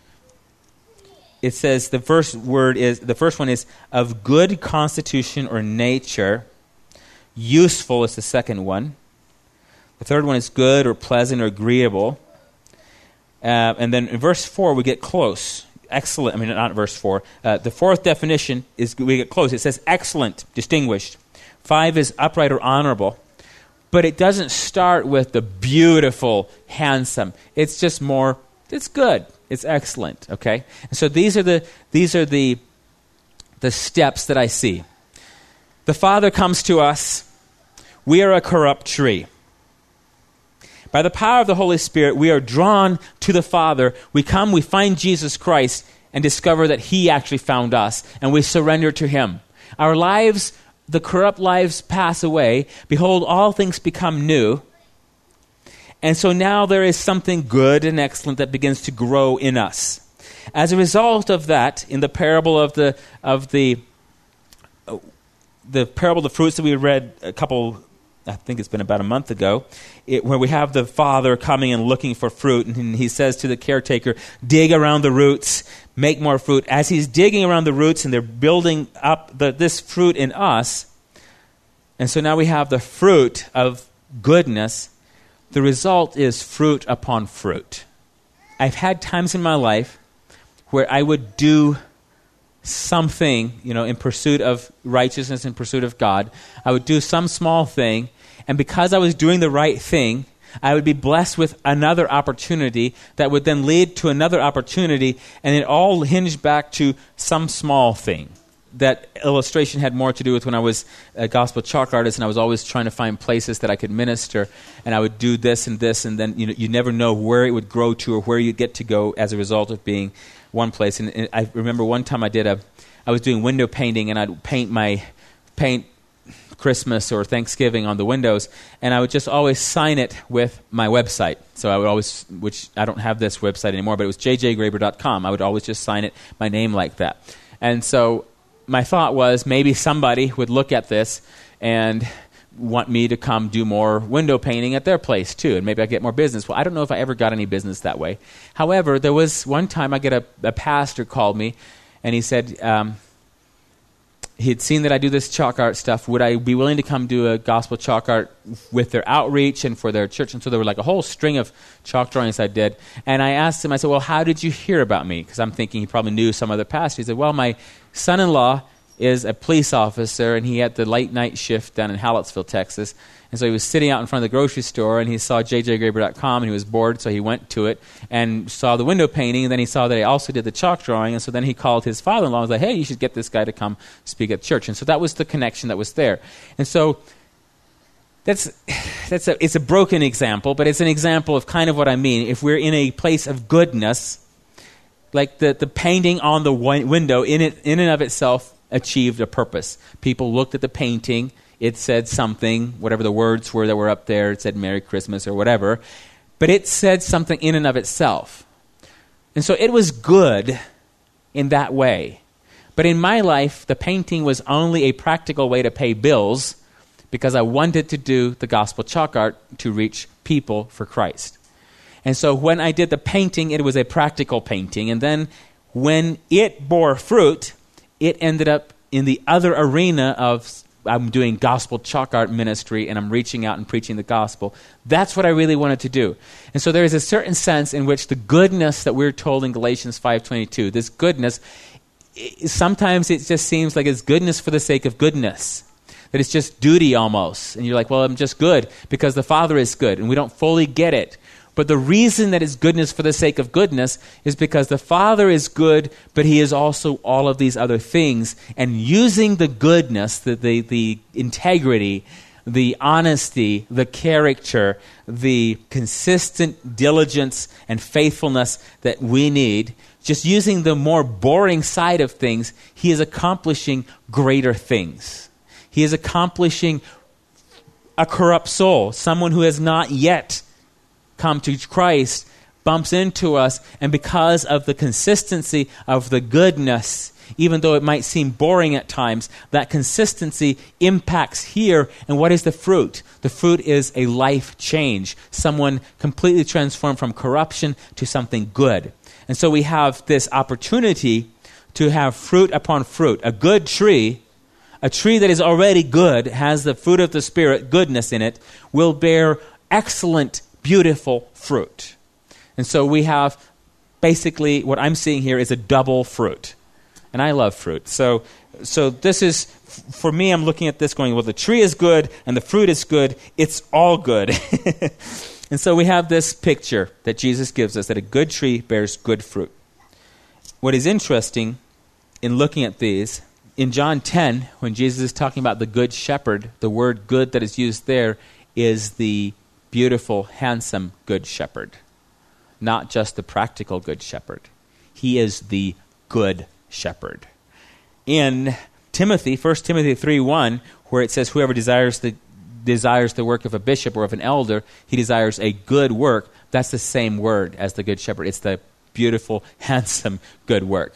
it says the first one is of good constitution or nature. Useful is the second one. The third one is good or pleasant or agreeable. And then in verse 4, we get close. Excellent. I mean, not verse 4. The fourth definition is we get close. It says excellent, distinguished. 5 is upright or honorable. But it doesn't start with the beautiful, handsome. It's just more, it's good. It's excellent. Okay? And so these are the steps that I see. The Father comes to us. We are a corrupt tree. By the power of the Holy Spirit, we are drawn to the Father. We come, we find Jesus Christ, and discover that he actually found us, and we surrender to him. Our lives, the corrupt lives, pass away. Behold, all things become new. And so now there is something good and excellent that begins to grow in us. As a result of that, in the parable of the parable of the fruits that we read I think it's been about a month ago, where we have the Father coming and looking for fruit, and he says to the caretaker, dig around the roots, make more fruit. As he's digging around the roots and they're building up this fruit in us, and so now we have the fruit of goodness, the result is fruit upon fruit. I've had times in my life where I would do something, in pursuit of righteousness, in pursuit of God. I would do some small thing, and because I was doing the right thing, I would be blessed with another opportunity that would then lead to another opportunity, and it all hinged back to some small thing. That illustration had more to do with when I was a gospel chalk artist, and I was always trying to find places that I could minister, and I would do this, and then you never know where it would grow to or where you'd get to go as a result of being one place. And I remember one time I was doing window painting, and I'd paint Christmas or Thanksgiving on the windows, and I would just always sign it with my website. So I would always, which I don't have this website anymore, but it was jjgraber.com. I would always just sign it, my name like that. And so my thought was maybe somebody would look at this and want me to come do more window painting at their place too, and maybe I'd get more business. Well, I don't know if I ever got any business that way. However, there was one time I get a pastor called me, and he said, he had seen that I do this chalk art stuff. Would I be willing to come do a gospel chalk art with their outreach and for their church? And so there were like a whole string of chalk drawings I did. And I asked him, I said, well, how did you hear about me? Because I'm thinking he probably knew some other pastor. He said, well, my son-in-law is a police officer, and he had the late night shift down in Hallettsville, Texas. And so he was sitting out in front of the grocery store, and he saw jjgraber.com, and he was bored, so he went to it and saw the window painting, and then he saw that I also did the chalk drawing, and so then he called his father-in-law and was like, hey, you should get this guy to come speak at church. And so that was the connection that was there. And so it's a broken example, but it's an example of kind of what I mean. If we're in a place of goodness, like the painting on the window in and of itself achieved a purpose. People looked at the painting. It said something, whatever the words were that were up there. It said Merry Christmas or whatever. But it said something in and of itself. And so it was good in that way. But in my life, the painting was only a practical way to pay bills because I wanted to do the gospel chalk art to reach people for Christ. And so when I did the painting, it was a practical painting. And then when it bore fruit, it ended up in the other arena of I'm doing gospel chalk art ministry and I'm reaching out and preaching the gospel. That's what I really wanted to do. And so there is a certain sense in which the goodness that we're told in Galatians 5:22, this goodness, sometimes it just seems like it's goodness for the sake of goodness. That it's just duty almost. And you're like, well, I'm just good because the Father is good. And we don't fully get it. But the reason that it's goodness for the sake of goodness is because the Father is good, but he is also all of these other things. And using the goodness, the integrity, the honesty, the character, the consistent diligence and faithfulness that we need, just using the more boring side of things, he is accomplishing greater things. He is accomplishing a corrupt soul, someone who has not yet come to Christ, bumps into us, and because of the consistency of the goodness, even though it might seem boring at times, that consistency impacts here. And what is the fruit? The fruit is a life change. Someone completely transformed from corruption to something good. And so we have this opportunity to have fruit upon fruit. A good tree, a tree that is already good, has the fruit of the Spirit, goodness in it, will bear excellent, beautiful fruit. And so we have basically what I'm seeing here is a double fruit. And I love fruit. So this is, for me, I'm looking at this going, well, the tree is good and the fruit is good. It's all good. And so we have this picture that Jesus gives us, that a good tree bears good fruit. What is interesting in looking at these, in John 10, when Jesus is talking about the good shepherd, the word good that is used there is the beautiful, handsome good shepherd, not just the practical good shepherd. He is the good shepherd. In Timothy, 1 Timothy 3:1, where it says, whoever desires the work of a bishop or of an elder, he desires a good work, that's the same word as the good shepherd. It's the beautiful, handsome, good work.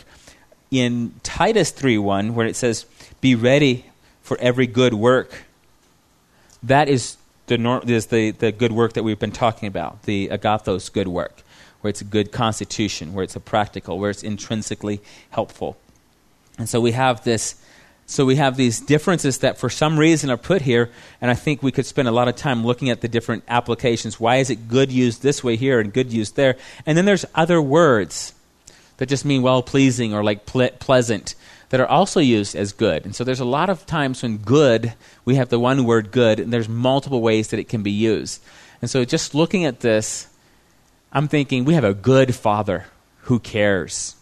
In Titus 3:1, where it says, be ready for every good work, that is the good work that we've been talking about, the agathos good work, where it's a good constitution, where it's a practical, where it's intrinsically helpful. And so we have this. So we have these differences that for some reason are put here, and I think we could spend a lot of time looking at the different applications. Why is it good used this way here and good used there? And then there's other words that just mean well-pleasing or like pleasant that are also used as good. And so there's a lot of times when good, we have the one word good, and there's multiple ways that it can be used. And so just looking at this, I'm thinking we have a good Father who cares.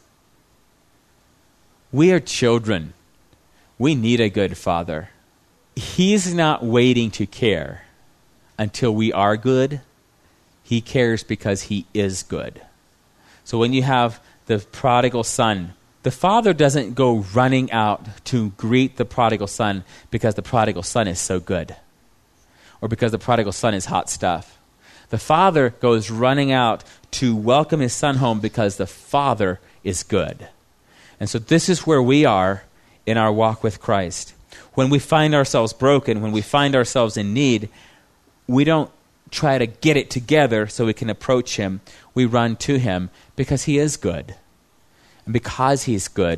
We are children. We need a good Father. He's not waiting to care until we are good. He cares because he is good. So when you have the prodigal son, the father doesn't go running out to greet the prodigal son because the prodigal son is so good or because the prodigal son is hot stuff. The father goes running out to welcome his son home because the father is good. And so this is where we are in our walk with Christ. When we find ourselves broken, when we find ourselves in need, we don't try to get it together so we can approach him. We run to him because he is good. And because he's good,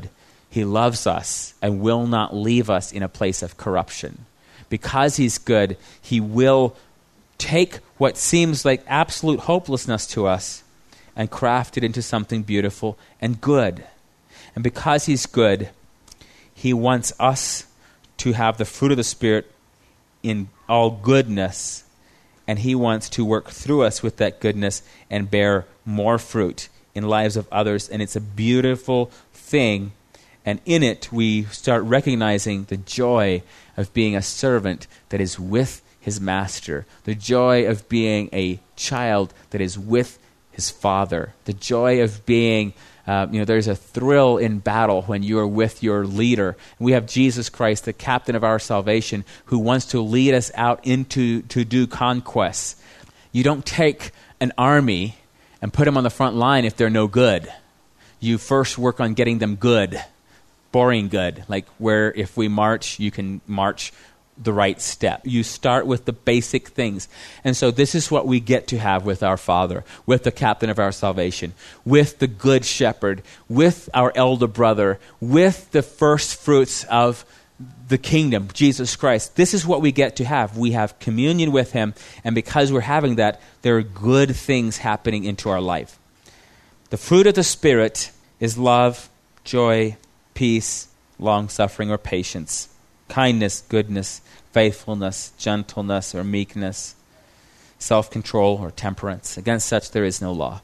He loves us and will not leave us in a place of corruption. Because he's good, he will take what seems like absolute hopelessness to us and craft it into something beautiful and good. And because he's good, he wants us to have the fruit of the Spirit in all goodness, and he wants to work through us with that goodness and bear more fruit in lives of others. And it's a beautiful thing. And in it, we start recognizing the joy of being a servant that is with his master, the joy of being a child that is with his father, the joy of being, there's a thrill in battle when you are with your leader. We have Jesus Christ, the captain of our salvation, who wants to lead us out to do conquests. You don't take an army and put them on the front line if they're no good. You first work on getting them good. Boring good, like where if we march, you can march the right step. You start with the basic things. And so this is what we get to have with our Father, with the captain of our salvation, with the good shepherd, with our elder brother, with the first fruits of the kingdom, Jesus Christ. This is what we get to have. We have communion with him, and because we're having that, there are good things happening into our life. The fruit of the Spirit is love, joy, peace, long-suffering or patience, kindness, goodness, faithfulness, gentleness or meekness, self-control or temperance. Against such there is no law.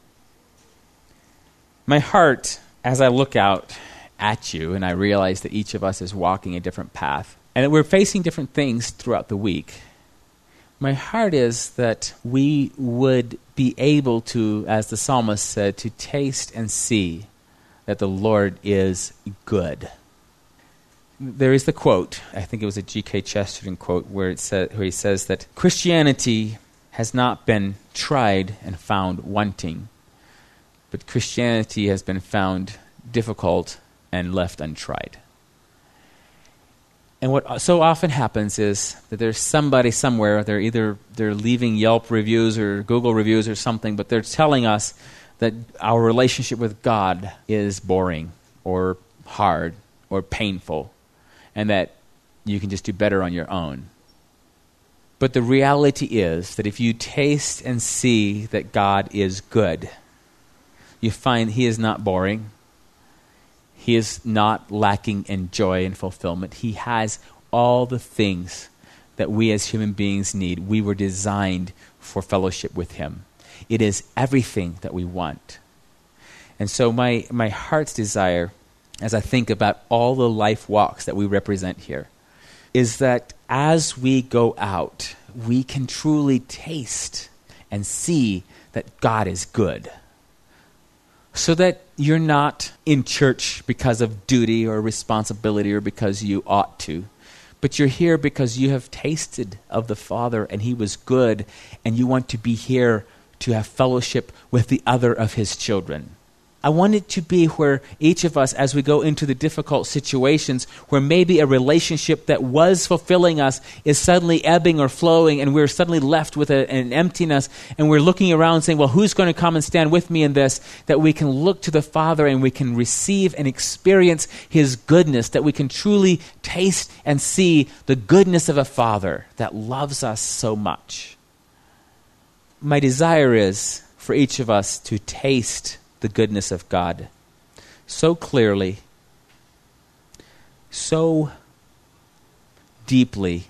My heart, as I look out at you and I realize that each of us is walking a different path and that we're facing different things throughout the week, my heart is that we would be able to, as the psalmist said, to taste and see that the Lord is good. There is the quote, I think it was a G.K. Chesterton quote, where he says that Christianity has not been tried and found wanting, but Christianity has been found difficult and left untried. And what so often happens is that there's somebody somewhere, they're leaving Yelp reviews or Google reviews or something, but they're telling us that our relationship with God is boring or hard or painful, and that you can just do better on your own. But the reality is that if you taste and see that God is good, you find he is not boring. He is not lacking in joy and fulfillment. He has all the things that we as human beings need. We were designed for fellowship with him. It is everything that we want. And so my heart's desire, as I think about all the life walks that we represent here, is that as we go out, we can truly taste and see that God is good. So that you're not in church because of duty or responsibility or because you ought to, but you're here because you have tasted of the Father and he was good, and you want to be here to have fellowship with the other of his children. I want it to be where each of us, as we go into the difficult situations, where maybe a relationship that was fulfilling us is suddenly ebbing or flowing, and we're suddenly left with an emptiness, and we're looking around saying, well, who's going to come and stand with me in this? That we can look to the Father and we can receive and experience his goodness, that we can truly taste and see the goodness of a Father that loves us so much. My desire is for each of us to taste the goodness of God so clearly, so deeply,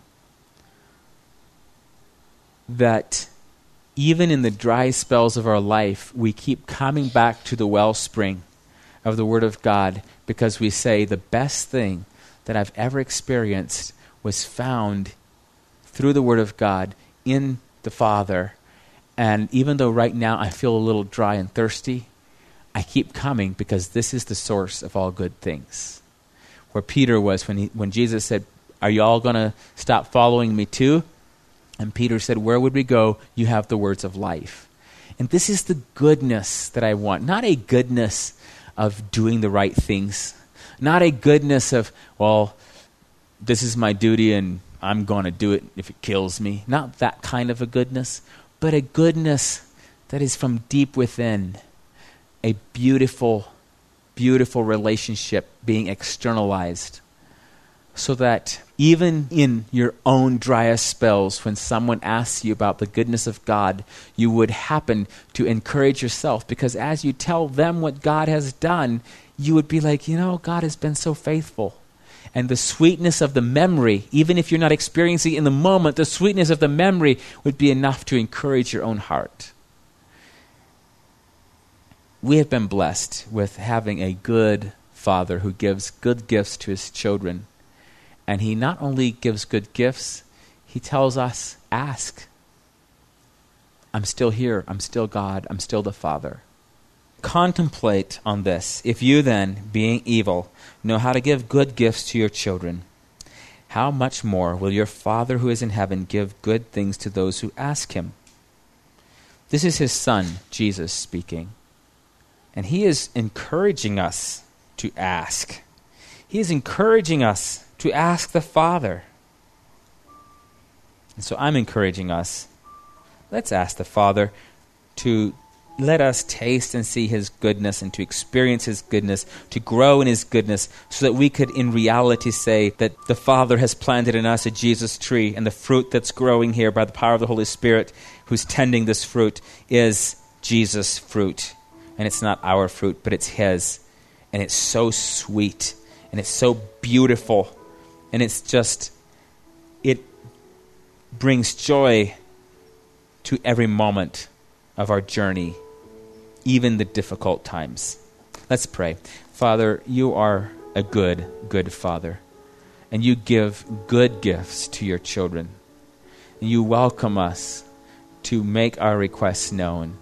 that even in the dry spells of our life, we keep coming back to the wellspring of the Word of God, because we say the best thing that I've ever experienced was found through the Word of God in the Father. And even though right now I feel a little dry and thirsty, I keep coming because this is the source of all good things. Where Peter was when Jesus said, are you all going to stop following me too? And Peter said, where would we go? You have the words of life. And this is the goodness that I want. Not a goodness of doing the right things. Not a goodness of, well, this is my duty and I'm going to do it if it kills me. Not that kind of a goodness, but a goodness that is from deep within. A beautiful beautiful relationship being externalized, so that even in your own driest spells, when someone asks you about the goodness of God, you would happen to encourage yourself, because as you tell them what God has done, you would be like, God has been so faithful. And the sweetness of the memory, even if you're not experiencing it in the moment, the sweetness of the memory would be enough to encourage your own heart. We have been blessed with having a good Father who gives good gifts to his children. And he not only gives good gifts, he tells us, ask. I'm still here. I'm still God. I'm still the Father. Contemplate on this. If you then, being evil, know how to give good gifts to your children, how much more will your Father who is in heaven give good things to those who ask him? This is his Son, Jesus, speaking. And he is encouraging us to ask. He is encouraging us to ask the Father. And so I'm encouraging us, let's ask the Father to let us taste and see his goodness and to experience his goodness, to grow in his goodness, so that we could in reality say that the Father has planted in us a Jesus tree, and the fruit that's growing here by the power of the Holy Spirit who's tending this fruit is Jesus' fruit. And it's not our fruit, but it's his. And it's so sweet, and it's so beautiful, and it's just, it brings joy to every moment of our journey, even the difficult times. Let's pray. Father, you are a good, good Father, and you give good gifts to your children. And you welcome us to make our requests known.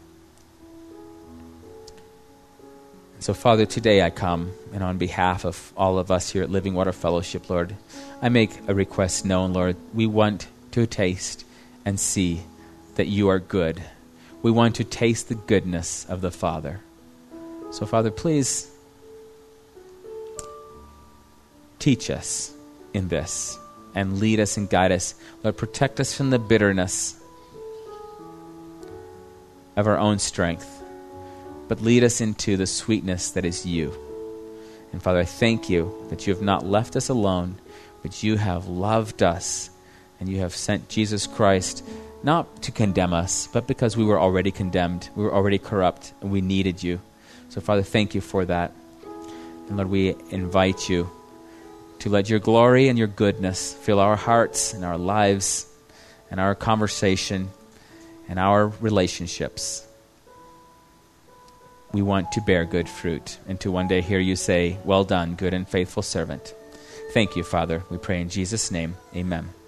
So, Father, today I come, and on behalf of all of us here at Living Water Fellowship, Lord, I make a request known, Lord. We want to taste and see that you are good. We want to taste the goodness of the Father. So, Father, please teach us in this and lead us and guide us. Lord, protect us from the bitterness of our own strength, but lead us into the sweetness that is you. And Father, I thank you that you have not left us alone, but you have loved us, and you have sent Jesus Christ not to condemn us, but because we were already condemned, we were already corrupt, and we needed you. So Father, thank you for that. And Lord, we invite you to let your glory and your goodness fill our hearts and our lives and our conversation and our relationships. We want to bear good fruit and to one day hear you say, well done, good and faithful servant. Thank you, Father. We pray in Jesus' name. Amen.